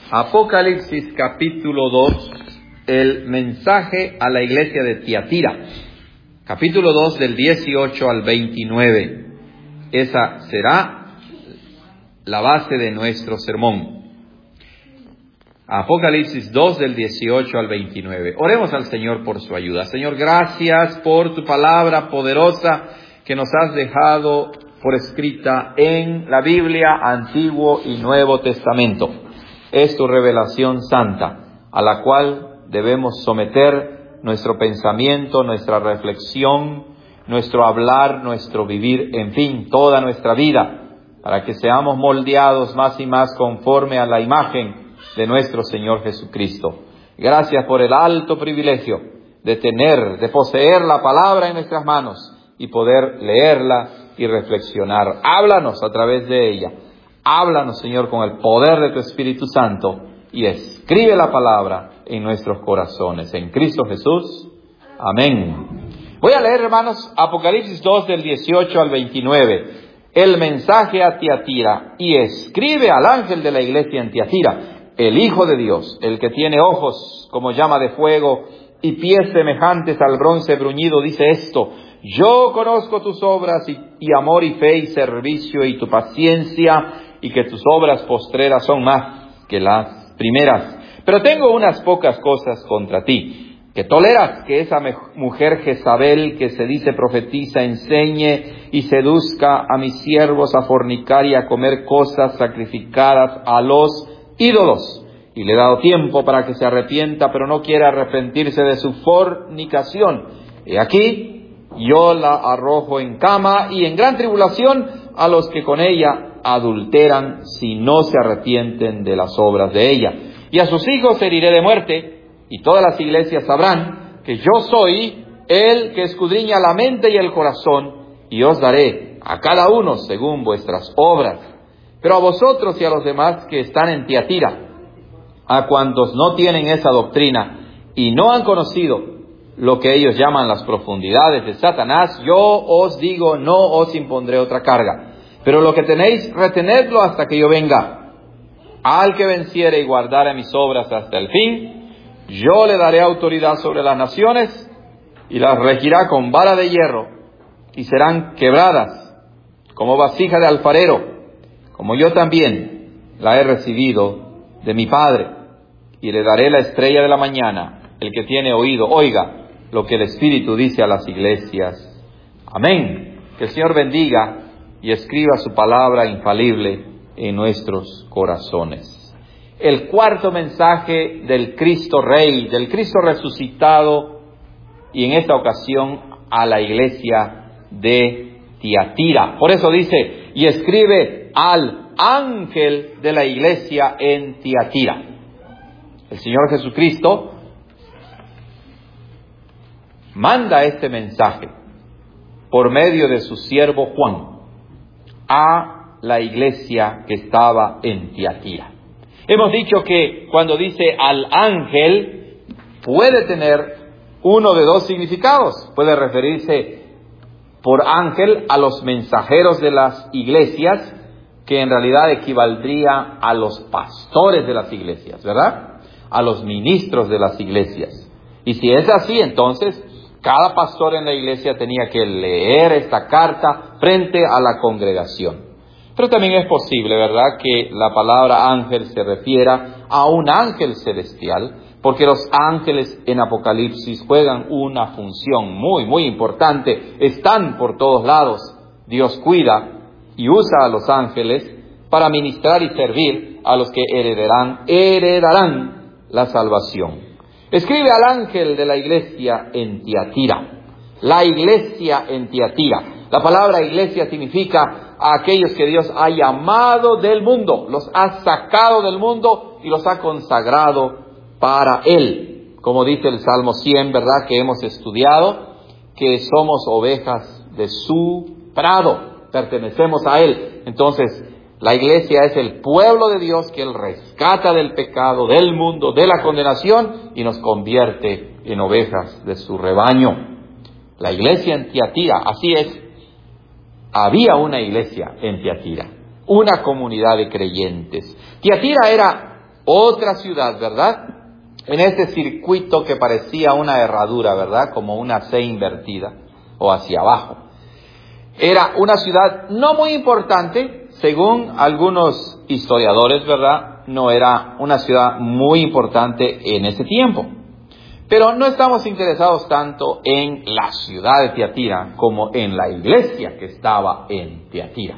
Apocalipsis capítulo 2, el mensaje a la iglesia de Tiatira. Capítulo 2 del 18 al 29. Esa será la base de nuestro sermón. Apocalipsis 2 del 18 al 29. Oremos al Señor por su ayuda. Señor, gracias por tu palabra poderosa que nos has dejado por escrita en la Biblia, Antiguo y Nuevo Testamento. Es tu revelación santa, a la cual debemos someter nuestro pensamiento, nuestra reflexión, nuestro hablar, nuestro vivir, en fin, toda nuestra vida, para que seamos moldeados más y más conforme a la imagen de nuestro Señor Jesucristo. Gracias por el alto privilegio de poseer la palabra en nuestras manos y poder leerla y reflexionar. Háblanos a través de ella. Háblanos, Señor, con el poder de tu Espíritu Santo y escribe la palabra en nuestros corazones. En Cristo Jesús. Amén. Voy a leer, hermanos, Apocalipsis 2 del 18 al 29. El mensaje a Tiatira. Y escribe al ángel de la iglesia en Tiatira, el Hijo de Dios, el que tiene ojos como llama de fuego y pies semejantes al bronce bruñido, dice esto: yo conozco tus obras y amor y fe y servicio y tu paciencia, y que tus obras postreras son más que las primeras. Pero tengo unas pocas cosas contra ti, que toleras que esa mujer Jezabel, que se dice profetiza, enseñe y seduzca a mis siervos a fornicar y a comer cosas sacrificadas a los ídolos. Y le he dado tiempo para que se arrepienta, pero no quiere arrepentirse de su fornicación. He aquí, yo la arrojo en cama y en gran tribulación a los que con ella adulteran, si no se arrepienten de las obras de ella. Y a sus hijos heriré de muerte, y todas las iglesias sabrán que yo soy el que escudriña la mente y el corazón, y os daré a cada uno según vuestras obras. Pero a vosotros y a los demás que están en Tiatira, a cuantos no tienen esa doctrina y no han conocido lo que ellos llaman las profundidades de Satanás, yo os digo, no os impondré otra carga. Pero lo que tenéis, retenedlo hasta que yo venga. Al que venciere y guardare mis obras hasta el fin, yo le daré autoridad sobre las naciones y las regirá con vara de hierro, y serán quebradas como vasija de alfarero, como yo también la he recibido de mi Padre. Y le daré la estrella de la mañana. El que tiene oído, oiga lo que el Espíritu dice a las iglesias. Amén. Que el Señor bendiga y escriba su palabra infalible en nuestros corazones. El cuarto mensaje del Cristo Rey, del Cristo resucitado, y en esta ocasión a la iglesia de Tiatira. Por eso dice, y escribe al ángel de la iglesia en Tiatira. El Señor Jesucristo manda este mensaje por medio de su siervo Juan a la iglesia que estaba en Tiatira. Hemos dicho que cuando dice al ángel puede tener uno de dos significados. Puede referirse por ángel a los mensajeros de las iglesias, que en realidad equivaldría a los pastores de las iglesias, ¿verdad? A los ministros de las iglesias. Y si es así, entonces cada pastor en la iglesia tenía que leer esta carta frente a la congregación. Pero también es posible, ¿verdad?, que la palabra ángel se refiera a un ángel celestial, porque los ángeles en Apocalipsis juegan una función muy, muy importante. Están por todos lados. Dios cuida y usa a los ángeles para ministrar y servir a los que heredarán la salvación. Escribe al ángel de la iglesia en Tiatira. La iglesia en Tiatira. La palabra iglesia significa a aquellos que Dios ha llamado del mundo, los ha sacado del mundo y los ha consagrado para Él. Como dice el Salmo 100, ¿verdad?, que hemos estudiado, que somos ovejas de su prado, pertenecemos a Él. Entonces, la iglesia es el pueblo de Dios que Él rescata del pecado, del mundo, de la condenación y nos convierte en ovejas de su rebaño. La iglesia en Tiatira, así es. Había una iglesia en Tiatira, una comunidad de creyentes. Tiatira era otra ciudad, ¿verdad? En este circuito que parecía una herradura, ¿verdad? Como una C invertida o hacia abajo. Era una ciudad no muy importante, según algunos historiadores, ¿verdad? No era una ciudad muy importante en ese tiempo. Pero no estamos interesados tanto en la ciudad de Tiatira como en la iglesia que estaba en Tiatira.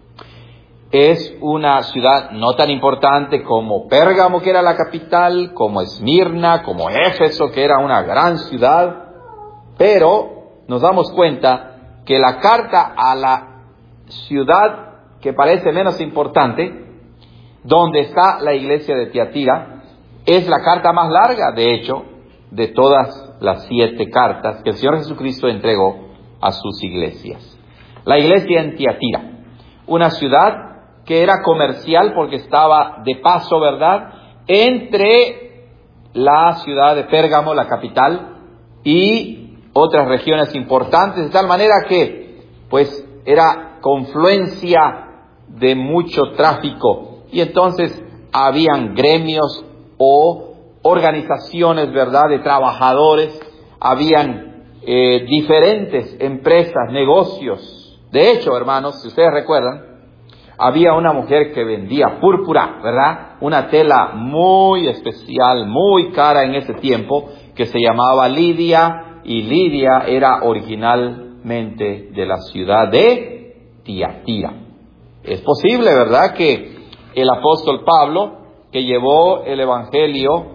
Es una ciudad no tan importante como Pérgamo, que era la capital, como Esmirna, como Éfeso, que era una gran ciudad, pero nos damos cuenta que la carta a la ciudad que parece menos importante, donde está la iglesia de Tiatira, es la carta más larga, de hecho, de todas las 7 cartas que el Señor Jesucristo entregó a sus iglesias. La iglesia en Tiatira, una ciudad que era comercial porque estaba de paso, ¿verdad?, entre la ciudad de Pérgamo, la capital, y otras regiones importantes, de tal manera que, pues, era confluencia de mucho tráfico, y entonces habían gremios o organizaciones, ¿verdad?, de trabajadores, habían diferentes empresas, negocios. De hecho, hermanos, si ustedes recuerdan, había una mujer que vendía púrpura, ¿verdad?, una tela muy especial, muy cara en ese tiempo, que se llamaba Lidia, y Lidia era originalmente de la ciudad de Tiatira. Es posible, ¿verdad?, que el apóstol Pablo, que llevó el evangelio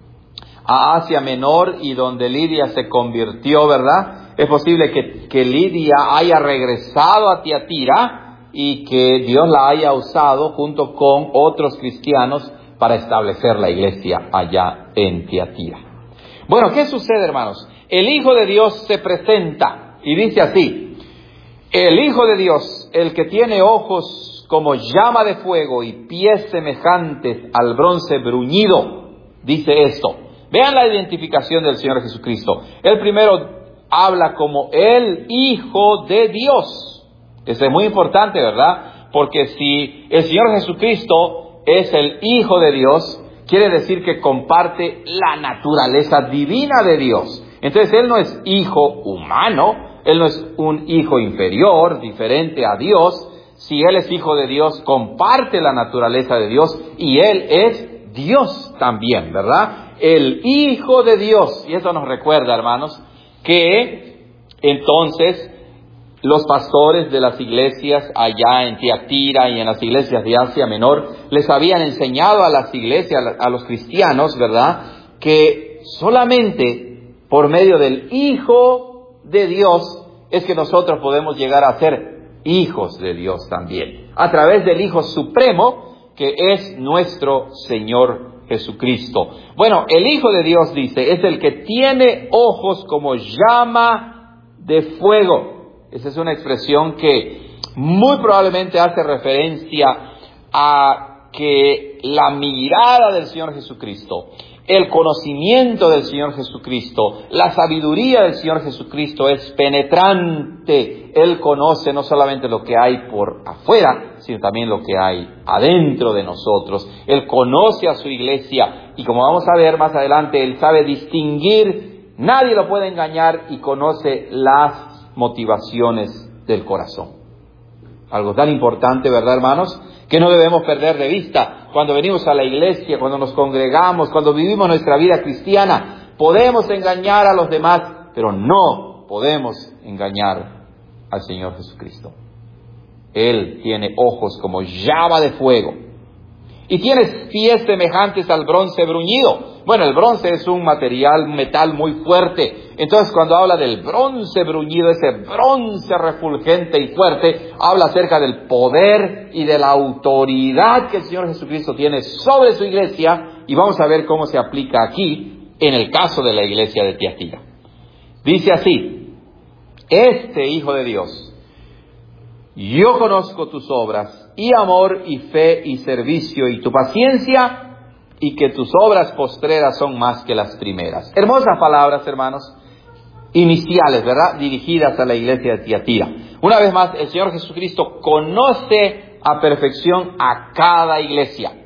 a Asia Menor y donde Lidia se convirtió, ¿verdad?, es posible que Lidia haya regresado a Tiatira y que Dios la haya usado junto con otros cristianos para establecer la iglesia allá en Tiatira. Bueno, ¿qué sucede, hermanos? El Hijo de Dios se presenta y dice así: el Hijo de Dios, el que tiene ojos como llama de fuego y pies semejantes al bronce bruñido, dice esto. Vean la identificación del Señor Jesucristo. Él primero habla como el Hijo de Dios. Eso es muy importante, ¿verdad? Porque si el Señor Jesucristo es el Hijo de Dios, quiere decir que comparte la naturaleza divina de Dios. Entonces Él no es hijo humano, Él no es un hijo inferior, diferente a Dios. Si Él es Hijo de Dios, comparte la naturaleza de Dios y Él es Dios también, ¿verdad? El Hijo de Dios. Y eso nos recuerda, hermanos, que entonces los pastores de las iglesias allá en Tiatira y en las iglesias de Asia Menor les habían enseñado a las iglesias, a los cristianos, ¿verdad?, que solamente por medio del Hijo de Dios es que nosotros podemos llegar a ser hijos de Dios también, a través del Hijo Supremo, que es nuestro Señor Jesucristo. Bueno, el Hijo de Dios, dice, es el que tiene ojos como llama de fuego. Esa es una expresión que muy probablemente hace referencia a que la mirada del Señor Jesucristo, el conocimiento del Señor Jesucristo, la sabiduría del Señor Jesucristo es penetrante. Él conoce no solamente lo que hay por afuera, sino también lo que hay adentro de nosotros. Él conoce a su iglesia y, como vamos a ver más adelante, Él sabe distinguir, nadie lo puede engañar, y conoce las motivaciones del corazón. Algo tan importante, ¿verdad, hermanos?, que no debemos perder de vista cuando venimos a la iglesia, cuando nos congregamos, cuando vivimos nuestra vida cristiana. Podemos engañar a los demás, pero no podemos engañar al Señor Jesucristo. Él tiene ojos como llama de fuego y tiene pies semejantes al bronce bruñido. Bueno, el bronce es un metal muy fuerte. Entonces, cuando habla del bronce bruñido, ese bronce refulgente y fuerte, habla acerca del poder y de la autoridad que el Señor Jesucristo tiene sobre su iglesia, y vamos a ver cómo se aplica aquí en el caso de la iglesia de Tiatira. Dice así: este Hijo de Dios, yo conozco tus obras, y amor, y fe, y servicio, y tu paciencia, y que tus obras postreras son más que las primeras. Hermosas palabras, hermanos, iniciales, ¿verdad?, dirigidas a la iglesia de Tiatira. Una vez más, el Señor Jesucristo conoce a perfección a cada iglesia.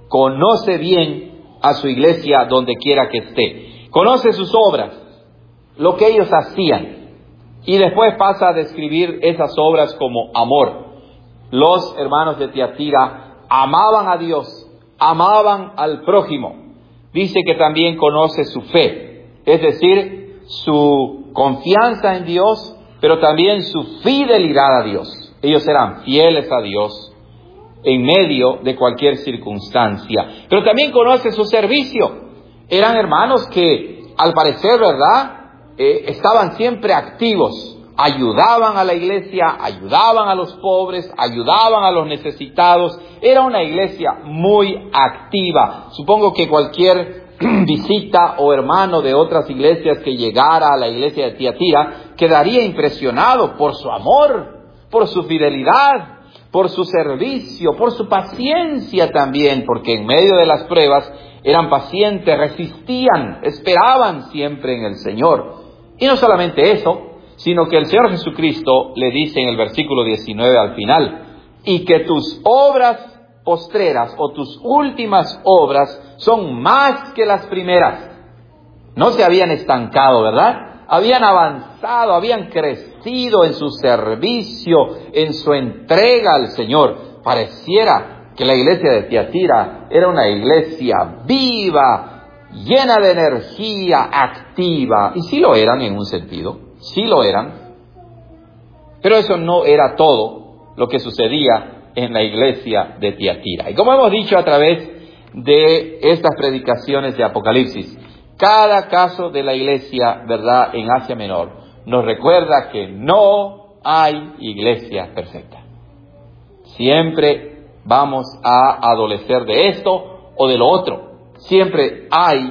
conoce bien a su iglesia donde quiera que esté. Conoce sus obras, lo que ellos hacían. Y después pasa a describir esas obras como amor. Los hermanos de Tiatira amaban a Dios, amaban al prójimo. Dice que también conoce su fe, es decir, su confianza en Dios, pero también su fidelidad a Dios. Ellos eran fieles a Dios en medio de cualquier circunstancia. Pero también conoce su servicio. Eran hermanos que, al parecer, ¿verdad?, estaban siempre activos. Ayudaban a la iglesia, ayudaban a los pobres, ayudaban a los necesitados. Era una iglesia muy activa. Supongo que cualquier visita o hermano de otras iglesias que llegara a la iglesia de Tiatira quedaría impresionado por su amor, por su fidelidad, por su servicio, por su paciencia también, porque en medio de las pruebas eran pacientes, resistían, esperaban siempre en el Señor. Y no solamente eso, sino que el Señor Jesucristo le dice en el versículo 19 al final, y que tus obras postreras o tus últimas obras son más que las primeras. No se habían estancado, ¿verdad? Habían avanzado, habían crecido en su servicio, en su entrega al Señor. Pareciera que la iglesia de Tiatira era una iglesia viva, llena de energía, activa. Y sí lo eran en un sentido. Sí lo eran, pero eso no era todo lo que sucedía en la iglesia de Tiatira. Y como hemos dicho a través de estas predicaciones de Apocalipsis, cada caso de la iglesia, ¿verdad?, en Asia Menor, nos recuerda que no hay iglesia perfecta. Siempre vamos a adolecer de esto o de lo otro. Siempre hay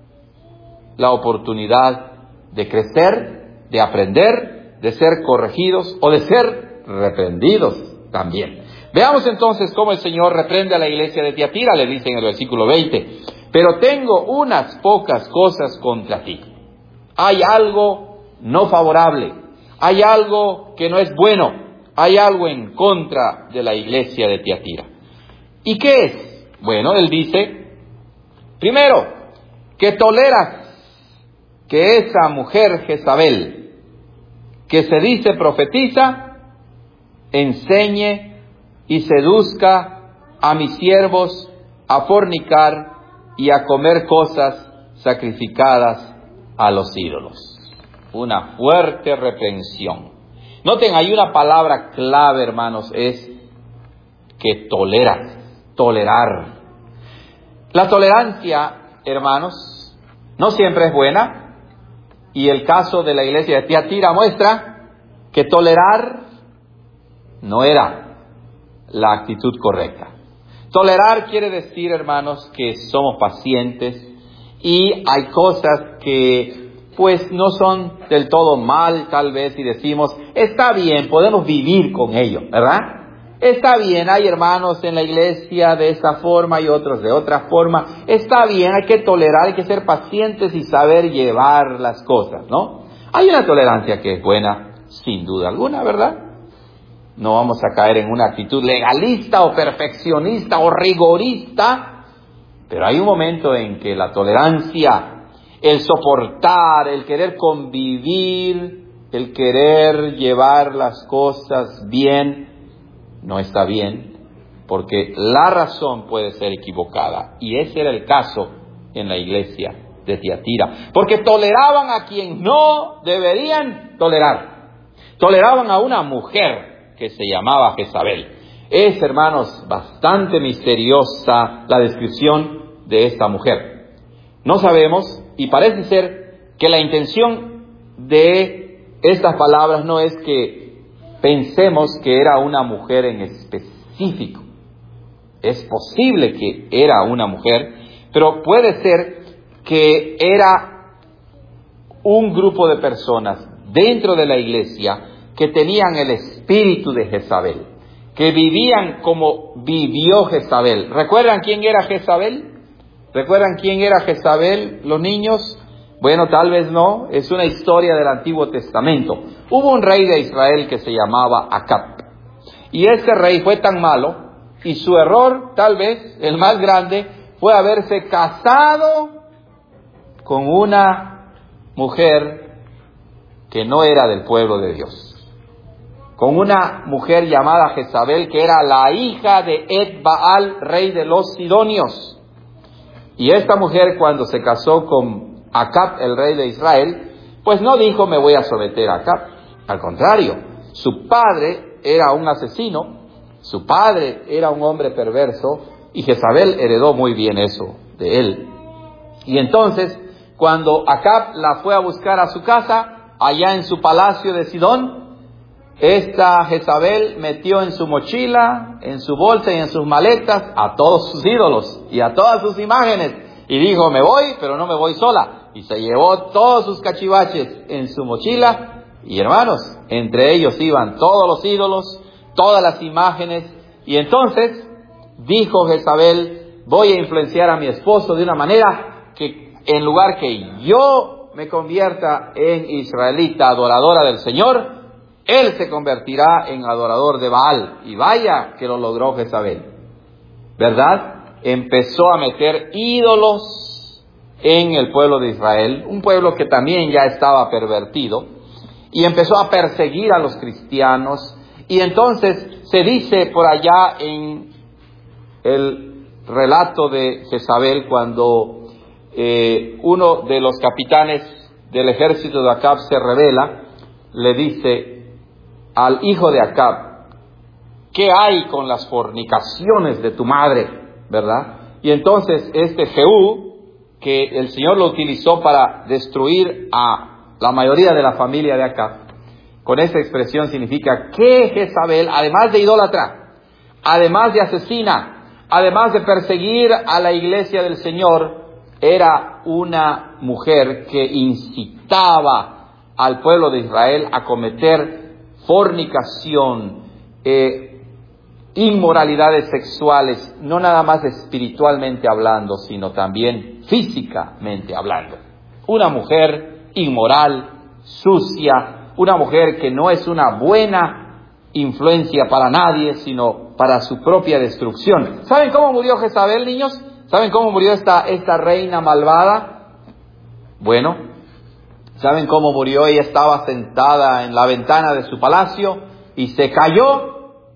la oportunidad de crecer, de aprender, de ser corregidos o de ser reprendidos también. Veamos entonces cómo el Señor reprende a la iglesia de Tiatira. Le dice en el versículo 20, pero tengo unas pocas cosas contra ti. Hay algo no favorable, hay algo que no es bueno, hay algo en contra de la iglesia de Tiatira. ¿Y qué es? Bueno, él dice, primero, que toleras que esa mujer Jezabel, que se dice profetiza, enseñe y seduzca a mis siervos a fornicar y a comer cosas sacrificadas a los ídolos. Una fuerte reprensión. Noten, hay una palabra clave, hermanos, es que tolerar. La tolerancia, hermanos, no siempre es buena. Y el caso de la iglesia de Tiatira muestra que tolerar no era la actitud correcta. Tolerar quiere decir, hermanos, que somos pacientes y hay cosas que pues no son del todo mal, tal vez, y decimos, está bien, podemos vivir con ello, ¿verdad? Está bien, hay hermanos en la iglesia de esta forma y otros de otra forma. Está bien, hay que tolerar, hay que ser pacientes y saber llevar las cosas, ¿no? Hay una tolerancia que es buena, sin duda alguna, ¿verdad? No vamos a caer en una actitud legalista o perfeccionista o rigorista, pero hay un momento en que la tolerancia, el soportar, el querer convivir, el querer llevar las cosas bien, no está bien, porque la razón puede ser equivocada. Y ese era el caso en la iglesia de Tiatira. Porque toleraban a quien no deberían tolerar. Toleraban a una mujer que se llamaba Jezabel. Es, hermanos, bastante misteriosa la descripción de esta mujer. No sabemos, y parece ser que la intención de estas palabras no es que pensemos que era una mujer en específico. Es posible que era una mujer, pero puede ser que era un grupo de personas dentro de la iglesia que tenían el espíritu de Jezabel, que vivían como vivió Jezabel. ¿Recuerdan quién era Jezabel? ¿Recuerdan quién era Jezabel, los niños? Bueno, tal vez no, es una historia del Antiguo Testamento. Hubo un rey de Israel que se llamaba Acab. Y ese rey fue tan malo Y su error, tal vez, el más grande, fue haberse casado con una mujer que no era del pueblo de Dios. Con una mujer llamada Jezabel, que era la hija de Ed-Baal, rey de los Sidonios. Y esta mujer, cuando se casó con Acab, el rey de Israel, pues no dijo, me voy a someter a Acab. Al contrario, su padre era un asesino, su padre era un hombre perverso, y Jezabel heredó muy bien eso de él. Y entonces, cuando Acab la fue a buscar a su casa, allá en su palacio de Sidón, esta Jezabel metió en su mochila, en su bolsa y en sus maletas a todos sus ídolos y a todas sus imágenes. Y dijo, me voy, pero no me voy sola. Y se llevó todos sus cachivaches en su mochila. Y hermanos, entre ellos iban todos los ídolos, todas las imágenes. Y entonces dijo Jezabel, voy a influenciar a mi esposo de una manera que en lugar que yo me convierta en israelita adoradora del Señor, él se convertirá en adorador de Baal. Y vaya que lo logró Jezabel, ¿verdad? Empezó a meter ídolos en el pueblo de Israel, un pueblo que también ya estaba pervertido, y empezó a perseguir a los cristianos. Y entonces se dice por allá en el relato de Jezabel, cuando uno de los capitanes del ejército de Acab se rebela, le dice al hijo de Acab, ¿qué hay con las fornicaciones de tu madre? ¿Verdad? Y entonces este Jehú, que el Señor lo utilizó para destruir a la mayoría de la familia de Acab, con esa expresión significa que Jezabel, además de idólatra, además de asesina, además de perseguir a la iglesia del Señor, era una mujer que incitaba al pueblo de Israel a cometer fornicación, inmoralidades sexuales, no nada más espiritualmente hablando, sino también físicamente hablando. Una mujer inmoral, sucia, una mujer que no es una buena influencia para nadie, sino para su propia destrucción. ¿Saben cómo murió Jezabel, niños? ¿Saben cómo murió esta reina malvada? Bueno, ¿saben cómo murió? Ella estaba sentada en la ventana de su palacio y se cayó,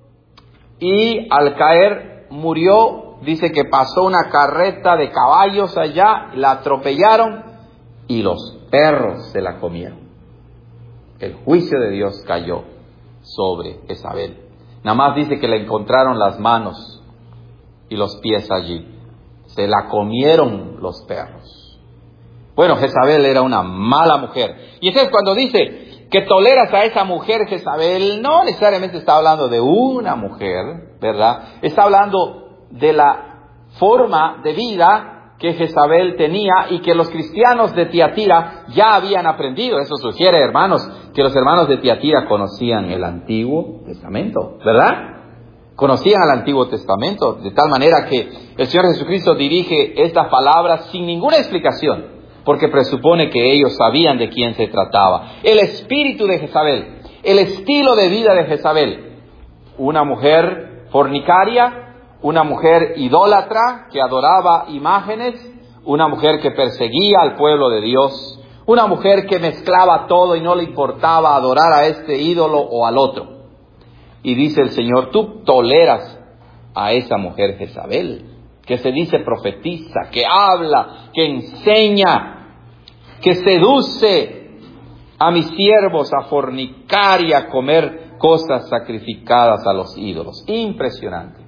y al caer murió. Dice que pasó una carreta de caballos allá, la atropellaron y los perros se la comieron. El juicio de Dios cayó sobre Jezabel. Nada más dice que le encontraron las manos y los pies allí. Se la comieron los perros. Bueno, Jezabel era una mala mujer. Y entonces cuando dice que toleras a esa mujer Jezabel, no necesariamente está hablando de una mujer, ¿verdad? Está hablando de la forma de vida que Jezabel tenía y que los cristianos de Tiatira ya habían aprendido. Eso sugiere, hermanos, que los hermanos de Tiatira conocían el Antiguo Testamento, ¿verdad? Conocían el Antiguo Testamento, de tal manera que el Señor Jesucristo dirige estas palabras sin ninguna explicación, porque presupone que ellos sabían de quién se trataba. El espíritu de Jezabel, el estilo de vida de Jezabel, una mujer fornicaria, una mujer idólatra que adoraba imágenes, una mujer que perseguía al pueblo de Dios, una mujer que mezclaba todo y no le importaba adorar a este ídolo o al otro. Y dice el Señor, tú toleras a esa mujer Jezabel, que se dice profetiza, que habla, que enseña, que seduce a mis siervos a fornicar y a comer cosas sacrificadas a los ídolos. Impresionante.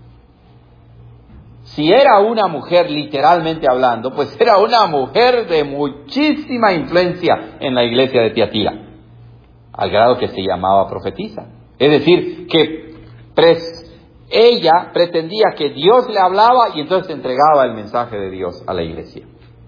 Si era una mujer literalmente hablando, pues era una mujer de muchísima influencia en la iglesia de Tiatira, al grado que se llamaba profetisa. Es decir, que ella pretendía que Dios le hablaba y entonces entregaba el mensaje de Dios a la iglesia.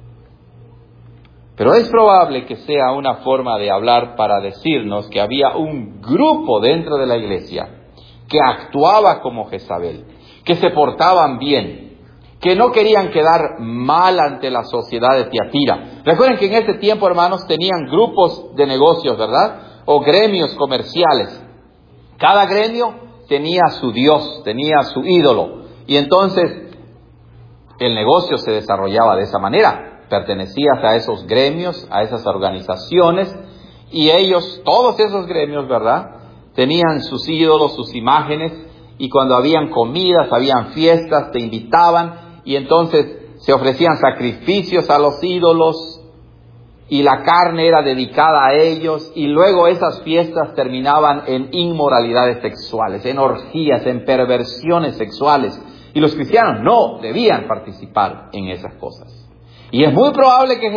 Pero es probable que sea una forma de hablar para decirnos que había un grupo dentro de la iglesia que actuaba como Jezabel, que se portaban bien, que no querían quedar mal ante la sociedad de Tiatira. Recuerden que en ese tiempo, hermanos, tenían grupos de negocios, ¿verdad? O gremios comerciales. Cada gremio tenía su dios, tenía su ídolo. Y entonces el negocio se desarrollaba de esa manera. Pertenecías a esos gremios, a esas organizaciones, y ellos, todos esos gremios, ¿verdad?, tenían sus ídolos, sus imágenes, y cuando habían comidas, habían fiestas, te invitaban, y entonces se ofrecían sacrificios a los ídolos, y la carne era dedicada a ellos, y luego esas fiestas terminaban en inmoralidades sexuales, en orgías, en perversiones sexuales, y los cristianos no debían participar en esas cosas. Y es muy probable que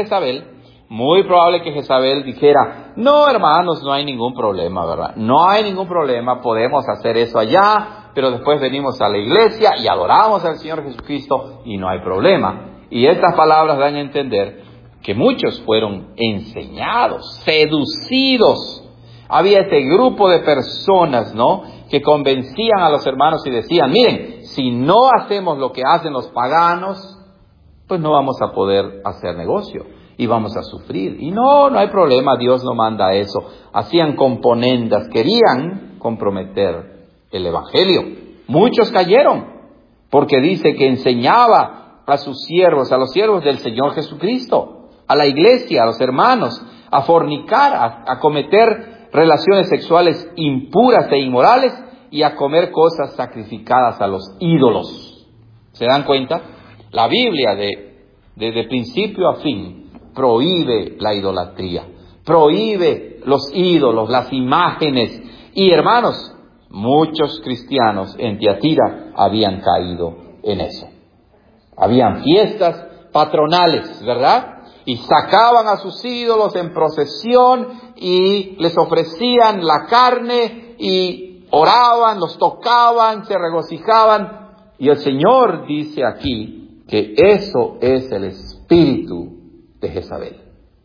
Jezabel dijera, no, hermanos, no hay ningún problema, ¿verdad? No hay ningún problema, podemos hacer eso allá, pero después venimos a la iglesia y adoramos al Señor Jesucristo y no hay problema. Y estas palabras dan a entender que muchos fueron enseñados, seducidos. Había este grupo de personas, ¿no?, que convencían a los hermanos y decían, miren, si no hacemos lo que hacen los paganos, pues no vamos a poder hacer negocio y vamos a sufrir. Y no hay problema, Dios no manda eso. Hacían componendas, querían comprometer el evangelio. Muchos cayeron, porque dice que enseñaba a sus siervos, a los siervos del Señor Jesucristo, a la iglesia, a los hermanos, a fornicar, a cometer relaciones sexuales impuras e inmorales y a comer cosas sacrificadas a los ídolos. ¿Se dan cuenta? La Biblia, desde principio a fin, prohíbe la idolatría, prohíbe los ídolos, las imágenes. Y hermanos, muchos cristianos en Tiatira habían caído en eso. Habían fiestas patronales, ¿verdad? Y sacaban a sus ídolos en procesión y les ofrecían la carne y oraban, los tocaban, se regocijaban. Y el Señor dice aquí que eso es el espíritu de Jezabel.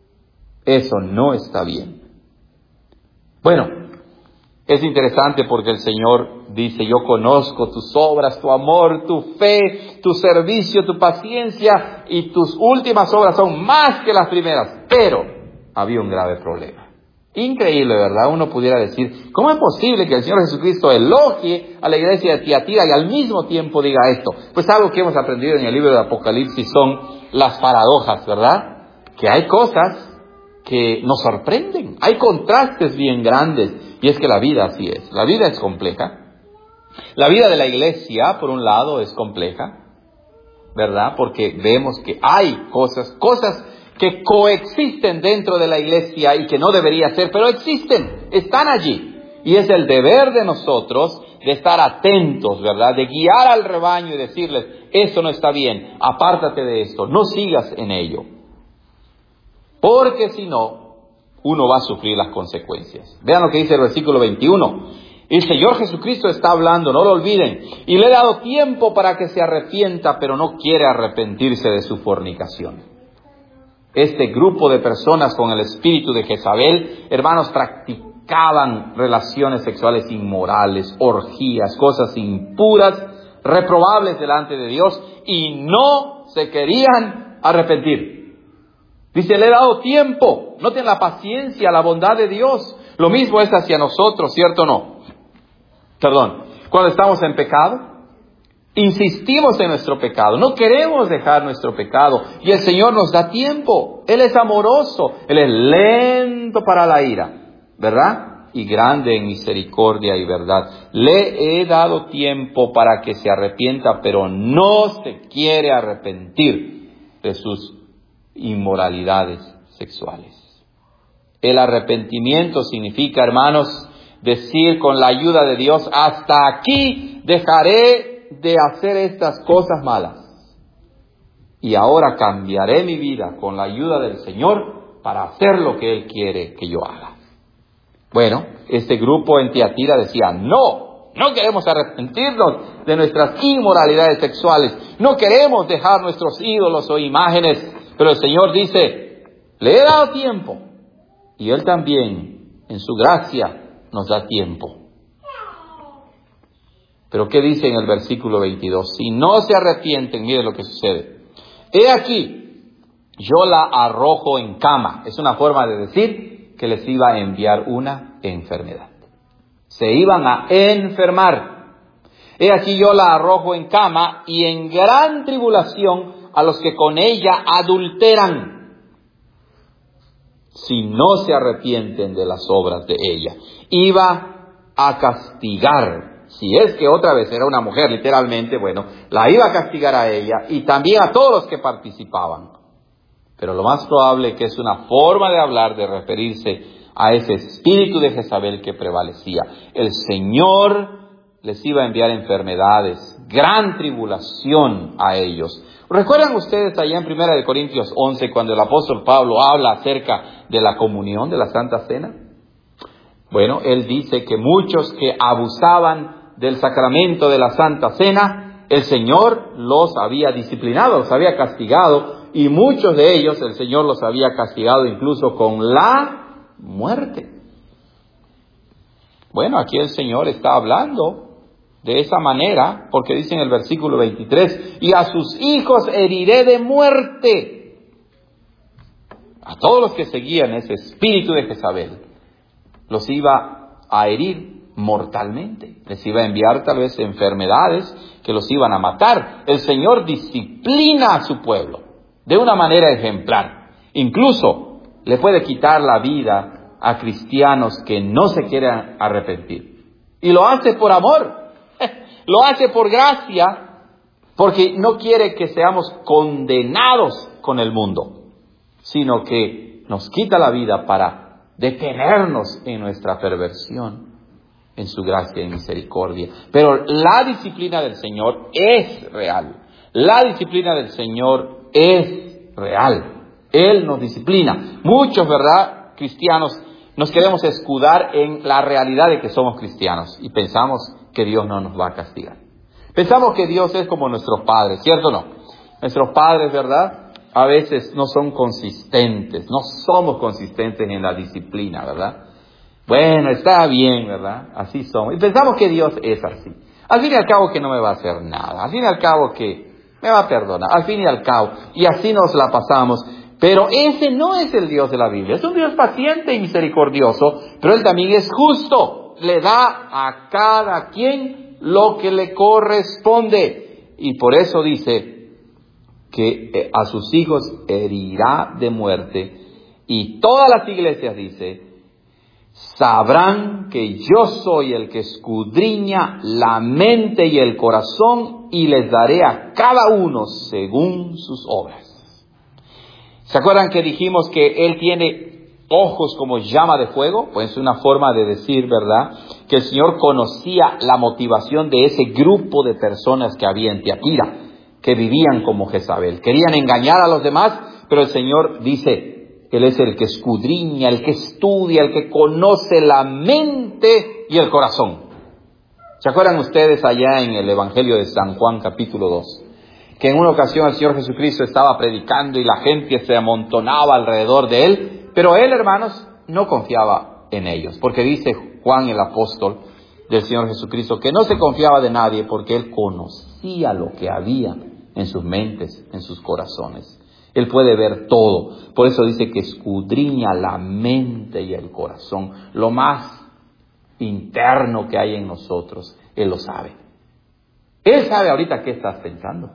Eso no está bien. Bueno, es interesante porque el Señor dice, yo conozco tus obras, tu amor, tu fe, tu servicio, tu paciencia, y tus últimas obras son más que las primeras. Pero había un grave problema. Increíble, ¿verdad? Uno pudiera decir, ¿cómo es posible que el Señor Jesucristo elogie a la iglesia de Tiatira y al mismo tiempo diga esto? Pues algo que hemos aprendido en el libro de Apocalipsis son las paradojas, ¿verdad? Que hay cosas que nos sorprenden, hay contrastes bien grandes, y es que la vida así es, la vida es compleja. La vida de la iglesia, por un lado, es compleja, ¿verdad? Porque vemos que hay cosas que coexisten dentro de la iglesia y que no debería ser, pero existen, están allí. Y es el deber de nosotros de estar atentos, ¿verdad? De guiar al rebaño y decirles, eso no está bien, apártate de esto, no sigas en ello. Porque si no, uno va a sufrir las consecuencias. Vean lo que dice el versículo 21. El Señor Jesucristo está hablando, no lo olviden. Y le he dado tiempo para que se arrepienta, pero no quiere arrepentirse de su fornicación. Este grupo de personas con el espíritu de Jezabel, hermanos, practicaban relaciones sexuales inmorales, orgías, cosas impuras, reprobables delante de Dios, y no se querían arrepentir. Dice, le he dado tiempo. Noten la paciencia, la bondad de Dios. Lo mismo es hacia nosotros, ¿cierto o no? Cuando estamos en pecado, insistimos en nuestro pecado, no queremos dejar nuestro pecado, y el Señor nos da tiempo. Él es amoroso, Él es lento para la ira, ¿verdad? Y grande en misericordia y verdad. Le he dado tiempo para que se arrepienta, pero no se quiere arrepentir de sus inmoralidades sexuales. El arrepentimiento significa, hermanos, decir con la ayuda de Dios, hasta aquí dejaré de hacer estas cosas malas. Y ahora cambiaré mi vida con la ayuda del Señor para hacer lo que Él quiere que yo haga. Bueno, este grupo en Tiatira decía, no queremos arrepentirnos de nuestras inmoralidades sexuales. No queremos dejar nuestros ídolos o imágenes. Pero el Señor dice, le he dado tiempo. Y Él también, en su gracia, nos da tiempo. Pero ¿qué dice en el versículo 22? Si no se arrepienten, miren lo que sucede. He aquí, yo la arrojo en cama. Es una forma de decir que les iba a enviar una enfermedad. Se iban a enfermar. He aquí yo la arrojo en cama y en gran tribulación a los que con ella adulteran, si no se arrepienten de las obras de ella. Iba a castigar, si es que otra vez era una mujer literalmente, bueno, la iba a castigar a ella y también a todos los que participaban. Pero lo más probable es que es una forma de hablar, de referirse a ese espíritu de Jezabel que prevalecía. El Señor les iba a enviar enfermedades, gran tribulación a ellos. ¿Recuerdan ustedes allá en 1 Corintios 11 cuando el apóstol Pablo habla acerca de la comunión, de la Santa Cena? Bueno, él dice que muchos que abusaban del sacramento de la Santa Cena, el Señor los había disciplinado, los había castigado, y muchos de ellos el Señor los había castigado incluso con la muerte. Bueno, aquí el Señor está hablando de esa manera, porque dice en el versículo 23, y a sus hijos heriré de muerte. A todos los que seguían ese espíritu de Jezabel, los iba a herir mortalmente. Les iba a enviar tal vez enfermedades que los iban a matar. El Señor disciplina a su pueblo de una manera ejemplar. Incluso le puede quitar la vida a cristianos que no se quieran arrepentir. Y lo hace por amor. Lo hace por gracia, porque no quiere que seamos condenados con el mundo, sino que nos quita la vida para detenernos en nuestra perversión, en su gracia y misericordia. Pero la disciplina del Señor es real. La disciplina del Señor es real. Él nos disciplina. Muchos, ¿verdad?, cristianos, nos queremos escudar en la realidad de que somos cristianos y pensamos que Dios no nos va a castigar. Pensamos que Dios es como nuestros padres, ¿cierto o no? Nuestros padres, ¿verdad?, a veces no son consistentes, no somos consistentes en la disciplina, ¿verdad? Bueno, está bien, ¿verdad? Así somos. Y pensamos que Dios es así. Al fin y al cabo que no me va a hacer nada. Al fin y al cabo que me va a perdonar. Al fin y al cabo. Y así nos la pasamos. Pero ese no es el Dios de la Biblia. Es un Dios paciente y misericordioso, pero Él también es justo. Le da a cada quien lo que le corresponde. Y por eso dice que a sus hijos herirá de muerte. Y todas las iglesias, dice, sabrán que yo soy el que escudriña la mente y el corazón y les daré a cada uno según sus obras. ¿Se acuerdan que dijimos que Él tiene ojos como llama de fuego? Pues es una forma de decir, ¿verdad?, que el Señor conocía la motivación de ese grupo de personas que había en Tiatira, que vivían como Jezabel. Querían engañar a los demás, pero el Señor dice, Él es el que escudriña, el que estudia, el que conoce la mente y el corazón. ¿Se acuerdan ustedes allá en el Evangelio de San Juan, capítulo 2? Que en una ocasión el Señor Jesucristo estaba predicando y la gente se amontonaba alrededor de Él, pero Él, hermanos, no confiaba en ellos, porque dice Juan el apóstol del Señor Jesucristo que no se confiaba de nadie porque Él conocía lo que había en sus mentes, en sus corazones. Él puede ver todo, por eso dice que escudriña la mente y el corazón, lo más interno que hay en nosotros, Él lo sabe. Él sabe ahorita qué estás pensando.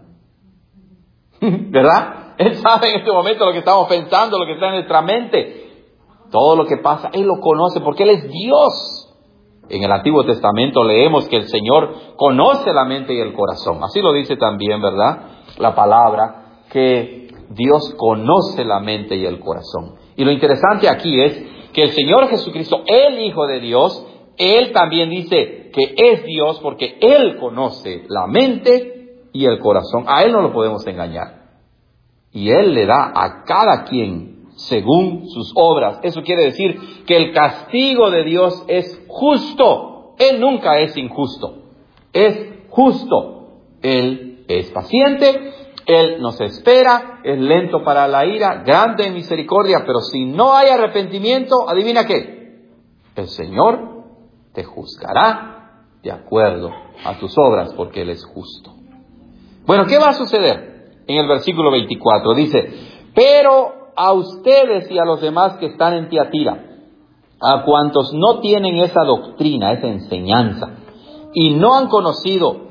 ¿Verdad? Él sabe en este momento lo que estamos pensando, lo que está en nuestra mente. Todo lo que pasa, Él lo conoce porque Él es Dios. En el Antiguo Testamento leemos que el Señor conoce la mente y el corazón. Así lo dice también, ¿verdad?, la palabra, que Dios conoce la mente y el corazón. Y lo interesante aquí es que el Señor Jesucristo, el Hijo de Dios, Él también dice que es Dios porque Él conoce la mente y el corazón. A Él no lo podemos engañar. Y Él le da a cada quien según sus obras. Eso quiere decir que el castigo de Dios es justo. Él nunca es injusto. Es justo. Él es paciente. Él nos espera. Es lento para la ira. Grande en misericordia. Pero si no hay arrepentimiento, adivina qué. El Señor te juzgará de acuerdo a tus obras porque Él es justo. Bueno, ¿qué va a suceder? En el versículo 24 dice, pero a ustedes y a los demás que están en Tiatira, a cuantos no tienen esa doctrina, esa enseñanza, y no han conocido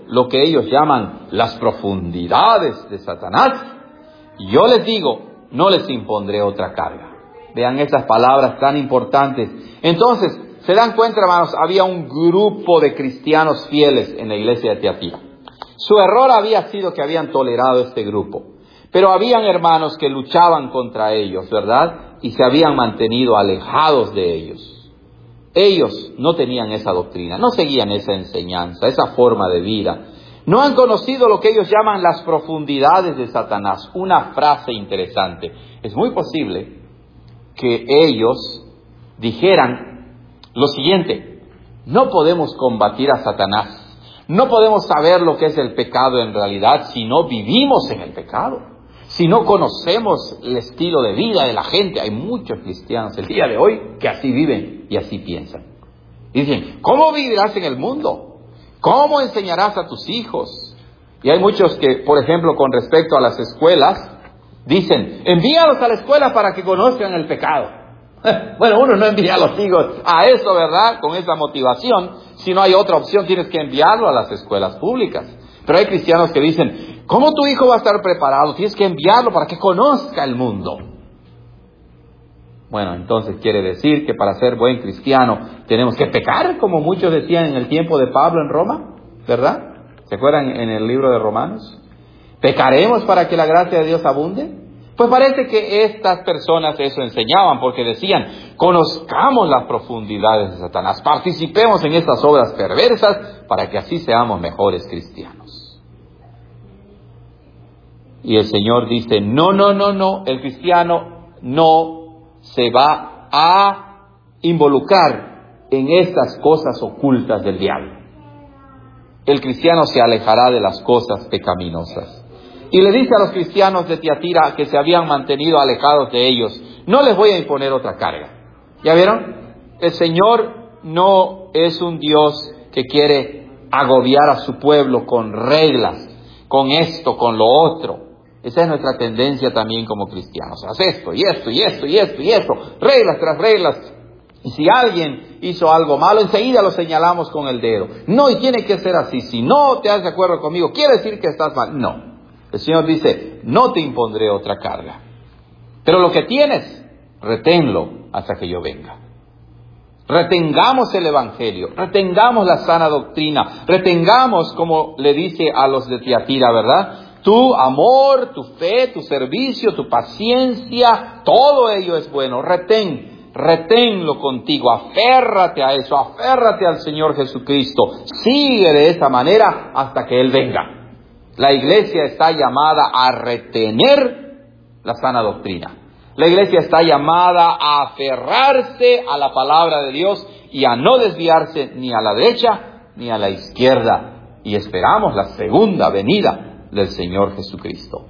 lo que ellos llaman las profundidades de Satanás, yo les digo, no les impondré otra carga. Vean estas palabras tan importantes. Entonces, se dan cuenta, hermanos, había un grupo de cristianos fieles en la iglesia de Tiatira. Su error había sido que habían tolerado este grupo. Pero habían hermanos que luchaban contra ellos, ¿verdad? Y se habían mantenido alejados de ellos. Ellos no tenían esa doctrina, no seguían esa enseñanza, esa forma de vida. No han conocido lo que ellos llaman las profundidades de Satanás. Una frase interesante. Es muy posible que ellos dijeran lo siguiente: no podemos combatir a Satanás. No podemos saber lo que es el pecado en realidad si no vivimos en el pecado. Si no conocemos el estilo de vida de la gente. Hay muchos cristianos el día de hoy que así viven y así piensan. Y dicen, ¿cómo vivirás en el mundo? ¿Cómo enseñarás a tus hijos? Y hay muchos que, por ejemplo, con respecto a las escuelas, dicen, envíalos a la escuela para que conozcan el pecado. Bueno, uno no envía a los hijos a eso, ¿verdad? Con esa motivación. Si no hay otra opción, tienes que enviarlo a las escuelas públicas. Pero hay cristianos que dicen, ¿cómo tu hijo va a estar preparado? Tienes que enviarlo para que conozca el mundo. Bueno, entonces quiere decir que para ser buen cristiano tenemos que pecar, como muchos decían en el tiempo de Pablo en Roma, ¿verdad? ¿Se acuerdan en el libro de Romanos? ¿Pecaremos para que la gracia de Dios abunde? Pues parece que estas personas eso enseñaban, porque decían, conozcamos las profundidades de Satanás, participemos en estas obras perversas para que así seamos mejores cristianos. Y el Señor dice, no, el cristiano no se va a involucrar en estas cosas ocultas del diablo. El cristiano se alejará de las cosas pecaminosas. Y le dice a los cristianos de Tiatira que se habían mantenido alejados de ellos, no les voy a imponer otra carga. ¿Ya vieron? El Señor no es un Dios que quiere agobiar a su pueblo con reglas, con esto, con lo otro. Esa es nuestra tendencia también como cristianos. Haz esto, y esto, y esto, y esto, y esto. Reglas tras reglas. Y si alguien hizo algo malo, enseguida lo señalamos con el dedo. No, y tiene que ser así. Si no te has de acuerdo conmigo, quiere decir que estás mal. No. El Señor dice, no te impondré otra carga. Pero lo que tienes, reténlo hasta que yo venga. Retengamos el Evangelio, retengamos la sana doctrina, retengamos, como le dice a los de Tiatira, ¿verdad? Tu amor, tu fe, tu servicio, tu paciencia, todo ello es bueno. Reténlo contigo, aférrate a eso, aférrate al Señor Jesucristo. Sigue de esa manera hasta que Él venga. La iglesia está llamada a retener la sana doctrina. La iglesia está llamada a aferrarse a la palabra de Dios y a no desviarse ni a la derecha ni a la izquierda. Y esperamos la segunda venida del Señor Jesucristo.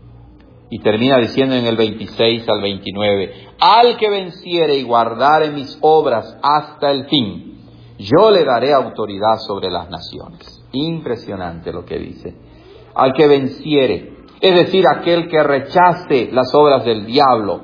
Y termina diciendo en el 26 al 29, al que venciere y guardare mis obras hasta el fin, yo le daré autoridad sobre las naciones. Impresionante lo que dice. Al que venciere, es decir, aquel que rechace las obras del diablo,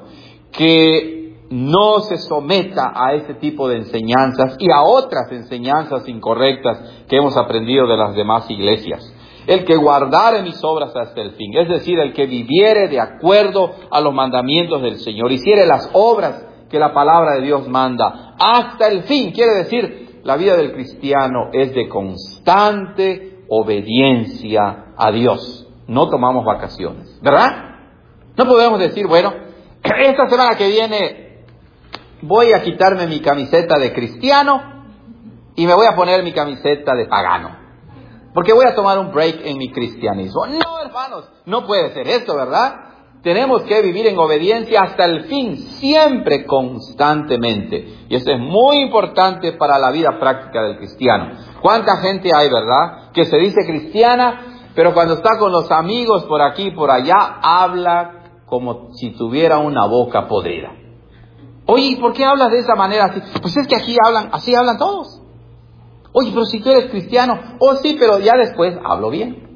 que no se someta a este tipo de enseñanzas y a otras enseñanzas incorrectas que hemos aprendido de las demás iglesias. El que guardare mis obras hasta el fin, es decir, el que viviere de acuerdo a los mandamientos del Señor, hiciere las obras que la palabra de Dios manda hasta el fin, quiere decir, la vida del cristiano es de constante obediencia a Dios. No tomamos vacaciones, ¿verdad? No podemos decir, bueno, esta semana que viene voy a quitarme mi camiseta de cristiano y me voy a poner mi camiseta de pagano, porque voy a tomar un break en mi cristianismo. No, hermanos, no puede ser esto, ¿verdad? Tenemos que vivir en obediencia hasta el fin, siempre, constantemente. Y esto es muy importante para la vida práctica del cristiano. ¿Cuánta gente hay, verdad, que se dice cristiana, pero cuando está con los amigos por aquí y por allá, habla como si tuviera una boca podrida? Oye, ¿por qué hablas de esa manera así? Pues es que aquí hablan, así hablan todos. Oye, pero si tú eres cristiano, sí, pero ya después hablo bien.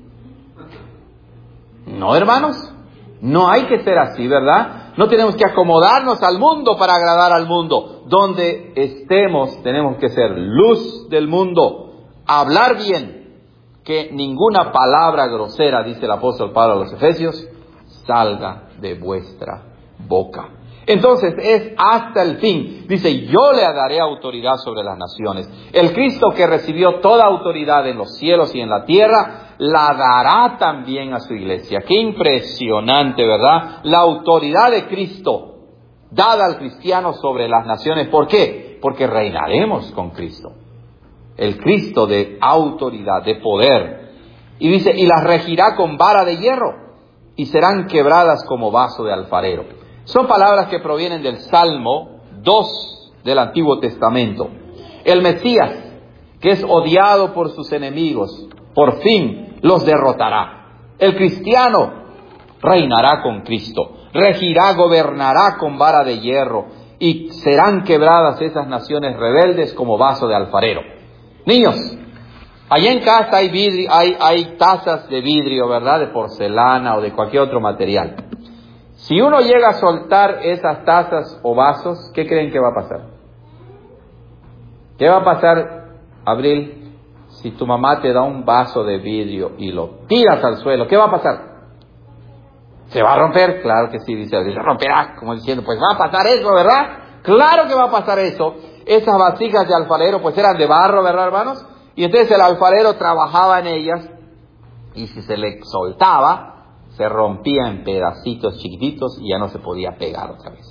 No, hermanos, no hay que ser así, ¿verdad? No tenemos que acomodarnos al mundo para agradar al mundo. Donde estemos, tenemos que ser luz del mundo, hablar bien, que ninguna palabra grosera, dice el apóstol Pablo a los Efesios, salga de vuestra boca. Entonces es hasta el fin. Dice, yo le daré autoridad sobre las naciones. El Cristo que recibió toda autoridad en los cielos y en la tierra, la dará también a su iglesia. Qué impresionante, ¿verdad? La autoridad de Cristo dada al cristiano sobre las naciones. ¿Por qué? Porque reinaremos con Cristo. El Cristo de autoridad, de poder. Y dice, y las regirá con vara de hierro, y serán quebradas como vaso de alfarero. Son palabras que provienen del Salmo 2 del Antiguo Testamento. El Mesías, que es odiado por sus enemigos, por fin los derrotará. El cristiano reinará con Cristo, regirá, gobernará con vara de hierro, y serán quebradas esas naciones rebeldes como vaso de alfarero. Niños, allá en casa hay vidrio, hay tazas de vidrio, ¿verdad? De porcelana o de cualquier otro material. Si uno llega a soltar esas tazas o vasos, ¿qué creen que va a pasar? ¿Qué va a pasar, Abril, si tu mamá te da un vaso de vidrio y lo tiras al suelo? ¿Qué va a pasar? ¿Se va a romper? Claro que sí, dice Abril. Se romperá, como diciendo, pues va a pasar eso, ¿verdad? Claro que va a pasar eso. Esas vasijas de alfarero pues eran de barro, ¿verdad, hermanos? Y entonces el alfarero trabajaba en ellas, y si se le soltaba, se rompía en pedacitos chiquititos y ya no se podía pegar otra vez.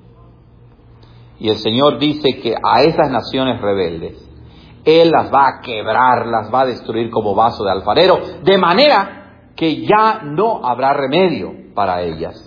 Y el Señor dice que a esas naciones rebeldes, Él las va a quebrar, las va a destruir como vaso de alfarero, de manera que ya no habrá remedio para ellas.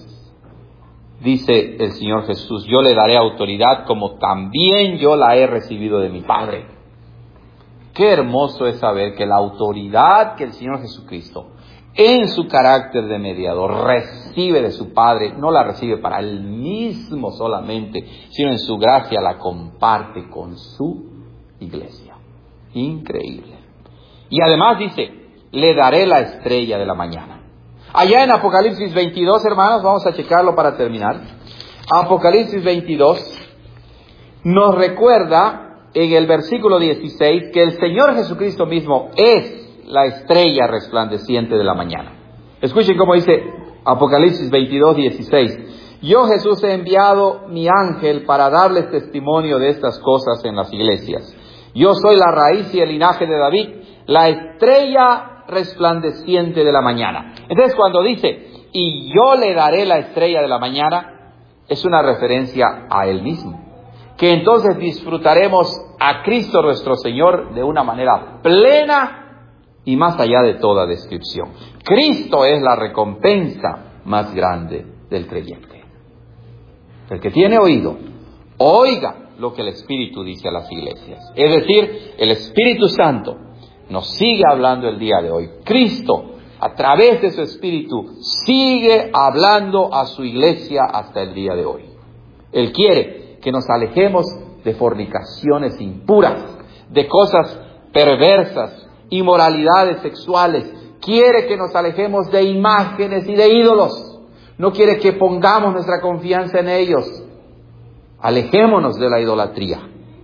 Dice el Señor Jesús, yo le daré autoridad como también yo la he recibido de mi Padre. Qué hermoso es saber que la autoridad que el Señor Jesucristo, en su carácter de mediador, recibe de su Padre, no la recibe para Él mismo solamente, sino en su gracia la comparte con su iglesia. Increíble. Y además dice, le daré la estrella de la mañana. Allá en Apocalipsis 22, hermanos, vamos a checarlo para terminar. Apocalipsis 22 nos recuerda en el versículo 16 que el Señor Jesucristo mismo es la estrella resplandeciente de la mañana. Escuchen cómo dice Apocalipsis 22, 16. Yo, Jesús, he enviado mi ángel para darles testimonio de estas cosas en las iglesias. Yo soy la raíz y el linaje de David, la estrella resplandeciente de la mañana. Entonces, cuando dice, y yo le daré la estrella de la mañana, es una referencia a Él mismo. Que entonces disfrutaremos a Cristo nuestro Señor de una manera plena y más allá de toda descripción. Cristo es la recompensa más grande del creyente. El que tiene oído, oiga lo que el Espíritu dice a las iglesias. Es decir, el Espíritu Santo nos sigue hablando el día de hoy. Cristo, a través de su Espíritu, sigue hablando a su iglesia hasta el día de hoy. Él quiere que nos alejemos de fornicaciones impuras, de cosas perversas, inmoralidades sexuales. Quiere que nos alejemos de imágenes y de ídolos. No quiere que pongamos nuestra confianza en ellos. Alejémonos de la idolatría.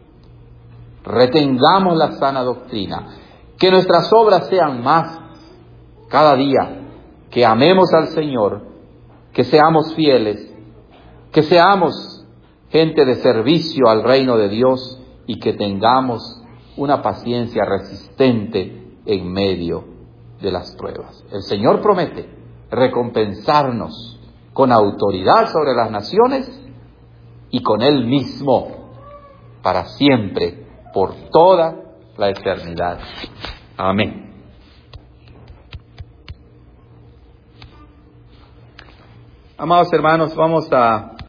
Retengamos la sana doctrina. Que nuestras obras sean más cada día. Que amemos al Señor. Que seamos fieles. Que seamos gente de servicio al reino de Dios. Y que tengamos una paciencia resistente en medio de las pruebas. El Señor promete recompensarnos con autoridad sobre las naciones y con Él mismo para siempre, por toda la eternidad. Amén. Amados hermanos, vamos a